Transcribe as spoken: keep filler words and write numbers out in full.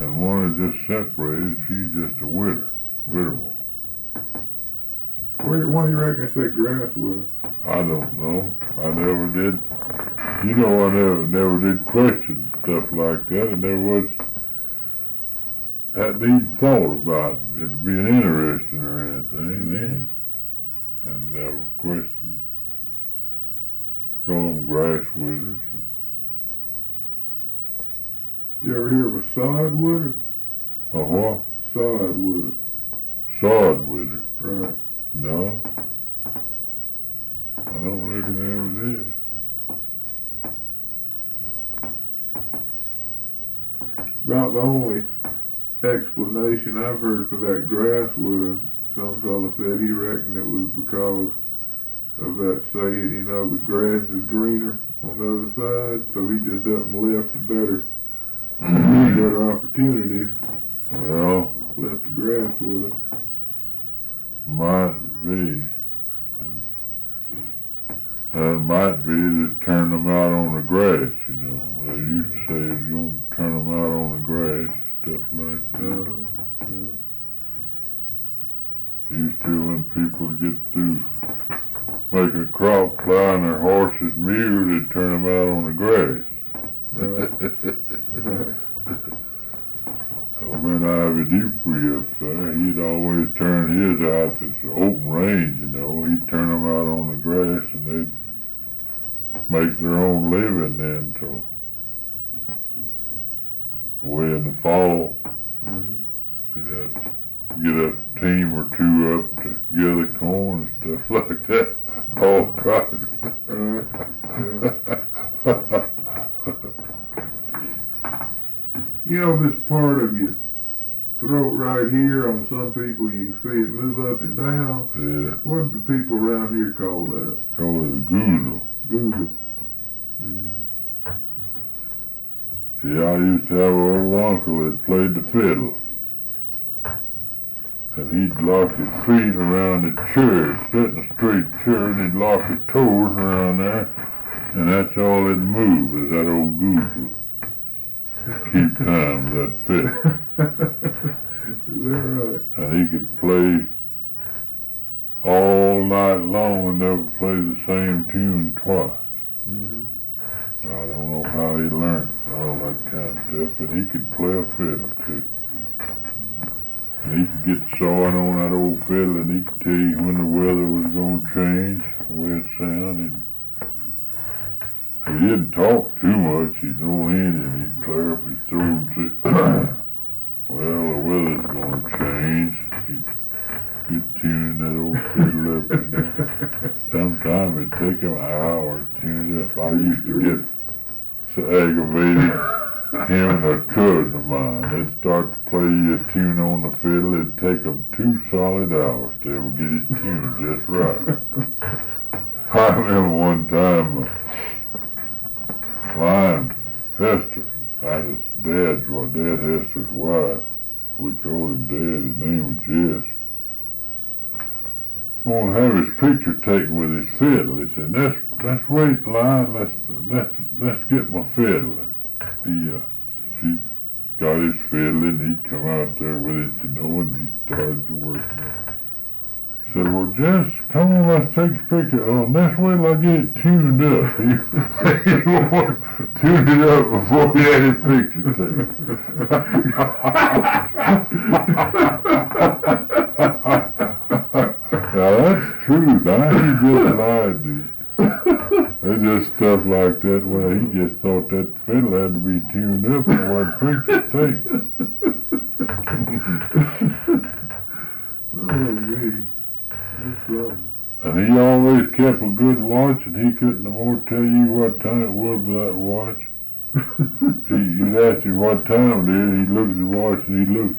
and one is just separated. She's just a widow, widow. Why, why do you reckon it's that grass widow? I don't know. I never did. You know, I never never did question stuff like that. I never was hadn't even thought about it being interesting or anything then. I never questioned. Call them grass widows. Did you ever hear of a sod widow? A what? Sod widow. Sod widow. Right. No. I don't reckon they ever did. About the only explanation I've heard for that grass widow, some fella said he reckoned it was because of that saying, you know, the grass is greener on the other side, so he just up and left the better, better opportunities. Well, Left the grass widow. might be. That might be to turn them out on the grass, you know. They used to say you're going to turn them out on the grass, stuff like that. Uh, yeah. Used to when people get through making a crop plow and their horses and mules, they'd turn them out on the grass. Right. Well, when Ivy Dupree up there, he'd always turn his out to the open range, you know. He'd turn them out on the grass and they'd make their own living then till way in the fall. Mm-hmm. He'd have to get a team or two up to gather corn and stuff like that. All kinds. Right. Yeah. You know, this part of your throat right here, on some people you can see it move up and down. Yeah. What do people around here call that? Call it a goozle. Google. Yeah. Yeah, I used to have an old uncle that played the fiddle. And he'd lock his feet around the chair, sit in a straight chair, and he'd lock his toes around there, and that's all it'd move, is that old goozle. Keep time with that fiddle. Is that right? And he could play all night long and never play the same tune twice. Mm-hmm. I don't know how he learned all that kind of stuff, and he could play a fiddle too. And he could get sawing on that old fiddle, and he could tell you when the weather was going to change, the way it sounded. He didn't talk too much. He'd know Indian. He'd clear up his throat and say, well, the weather's going to change. He'd get tuning that old fiddle up. You know. Sometimes it'd take him an hour to tune it up. I used to get so aggravated. Him and a cousin of mine, they'd start to play you a tune on the fiddle. It'd take them two solid hours to ever get it tuned just right. I remember one time, uh, Lion Hester, I was Dad's, well, Dad Hester's wife. We called him Dad. His name was Jess. Want to have his picture taken with his fiddle. He said, "Let's let's wait, Lion. Let's let's let's get my fiddle." He, uh, she got his fiddle and he'd come out there with it, you know, and he started to work. He said, "Well, Jess, come on, let's take a picture. Oh, let's wait till I get it tuned up." He, he wanted to tune it up before he had his picture taken. Now, that's truth. I ain't just lied to you. It's just stuff like that where he just thought that fiddle had to be tuned up before the picture taken. Oh, me. That's something. And he always kept a good watch, and he couldn't no more tell you what time it was with that watch. he, you'd ask him what time it is, he'd look at the watch and he'd look